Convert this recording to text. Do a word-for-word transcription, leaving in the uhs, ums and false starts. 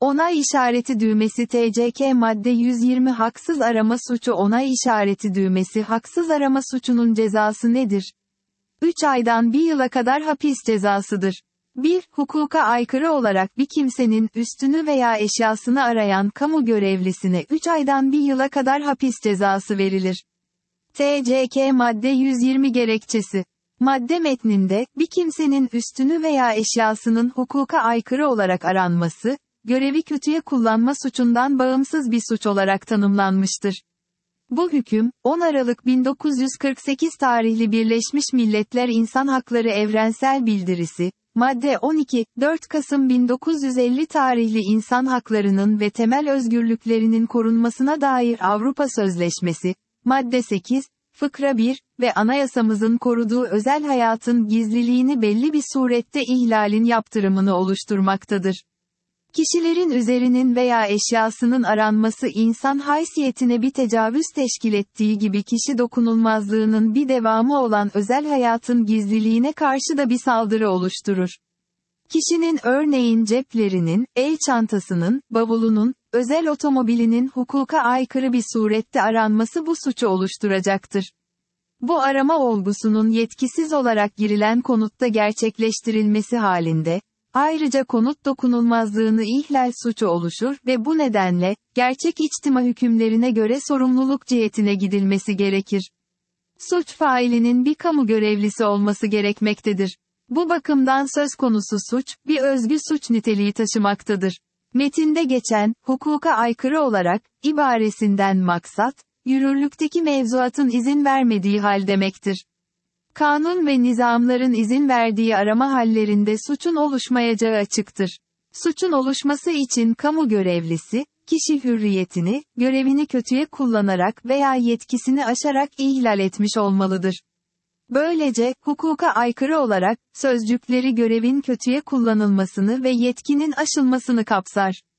Onay işareti düğmesi T C K madde yüz yirmi haksız arama suçu onay işareti düğmesi haksız arama suçunun cezası nedir? üç aydan bir yıla kadar hapis cezasıdır. bir Hukuka aykırı olarak bir kimsenin üstünü veya eşyasını arayan kamu görevlisine üç aydan bir yıla kadar hapis cezası verilir. T C K madde yüz yirmi gerekçesi. Madde metninde, bir kimsenin üstünü veya eşyasının hukuka aykırı olarak aranması, görevi kötüye kullanma suçundan bağımsız bir suç olarak tanımlanmıştır. Bu hüküm, on Aralık bin dokuz yüz kırk sekiz tarihli Birleşmiş Milletler İnsan Hakları Evrensel Bildirisi, madde on iki, dört Kasım bin dokuz yüz elli tarihli İnsan Haklarının ve Temel Özgürlüklerinin Korunmasına dair Avrupa Sözleşmesi, madde sekiz, fıkra bir ve anayasamızın koruduğu özel hayatın gizliliğini belli bir surette ihlalin yaptırımını oluşturmaktadır. Kişilerin üzerinin veya eşyasının aranması insan haysiyetine bir tecavüz teşkil ettiği gibi kişi dokunulmazlığının bir devamı olan özel hayatın gizliliğine karşı da bir saldırı oluşturur. Kişinin örneğin ceplerinin, el çantasının, bavulunun, özel otomobilinin hukuka aykırı bir surette aranması bu suçu oluşturacaktır. Bu arama olgusunun yetkisiz olarak girilen konutta gerçekleştirilmesi halinde, ayrıca konut dokunulmazlığını ihlal suçu oluşur ve bu nedenle, gerçek içtima hükümlerine göre sorumluluk cihetine gidilmesi gerekir. Suç failinin bir kamu görevlisi olması gerekmektedir. Bu bakımdan söz konusu suç, bir özgü suç niteliği taşımaktadır. Metinde geçen, hukuka aykırı olarak, ibaresinden maksat, yürürlükteki mevzuatın izin vermediği hal demektir. Kanun ve nizamların izin verdiği arama hallerinde suçun oluşmayacağı açıktır. Suçun oluşması için kamu görevlisi, kişi hürriyetini, görevini kötüye kullanarak veya yetkisini aşarak ihlal etmiş olmalıdır. Böylece, hukuka aykırı olarak, sözcükleri görevin kötüye kullanılmasını ve yetkinin aşılmasını kapsar.